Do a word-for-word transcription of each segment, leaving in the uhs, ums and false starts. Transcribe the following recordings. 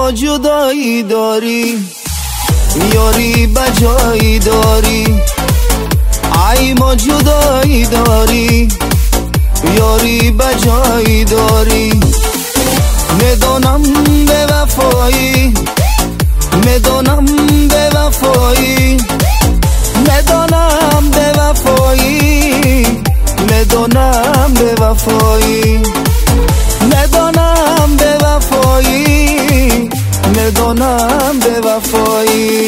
ما جدایی داری، یاری بجایی داری. ای ما جدایی داری، یاری بجایی داری. میدونم به وفایی، میدونم به وفایی، میدونم به وفایی، میدونم به وفایی، میدونم به وفایی، میدونم به وفایی.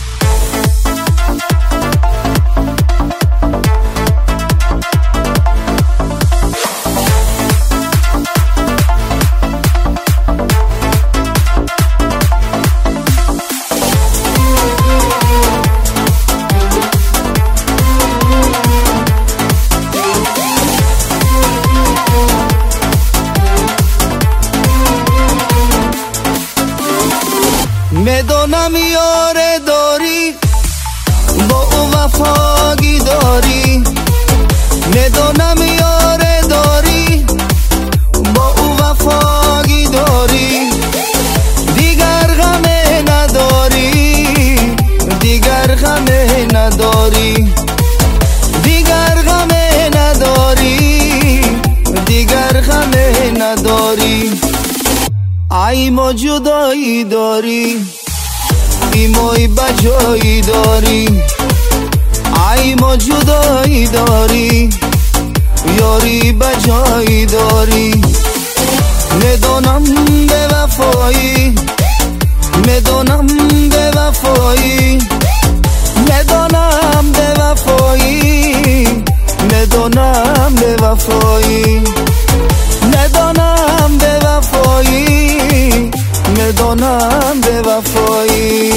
میدونم یاره داری، با او وفاگی داری. میدونم یاره داری، با او وفاگی داری. دیگر غم نداری، دیگر غم نداری. دیگر غم نداری، دیگر غم نداری. ای ما جدایی داری، ایمای بجایی داری. ای ما جدایی داری، یاری بجایی داری. میدونم به وفایی، میدونم به وفایی، میدونم به وفایی، میدونم به وفایی، میدونم به وفایی، میدونم به وفایی.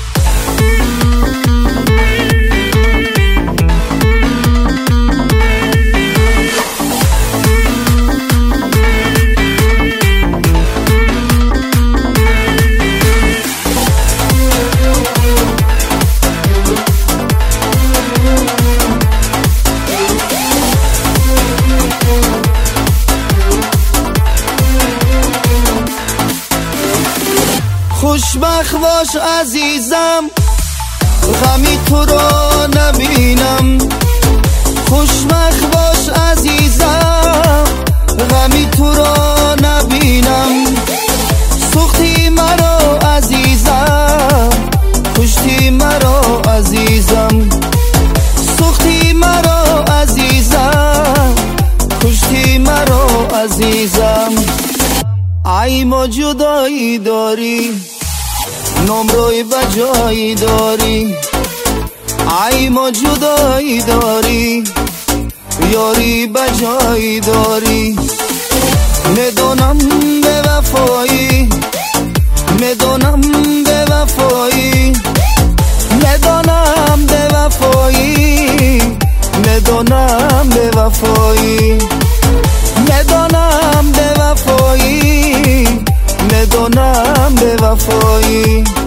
خوشبخت باش عزیزم، غمی تو را نبینم. خوشبخت باش عزیزم، غمی تو را نبینم. سوختی مرا عزیزم، کشتی مرا عزیزم. سوختی مرا عزیزم، کشتی مرا عزیزم. ای ما جدایی داری، نمروی بجایی داری. ای ما جدایی داری، یاری بجایی داری. میدونم به وفایی، میدونم به وفایی، میدونم به وفایی، میدونم به وفایی، میدونم به وفایی، میدونم به وفایی.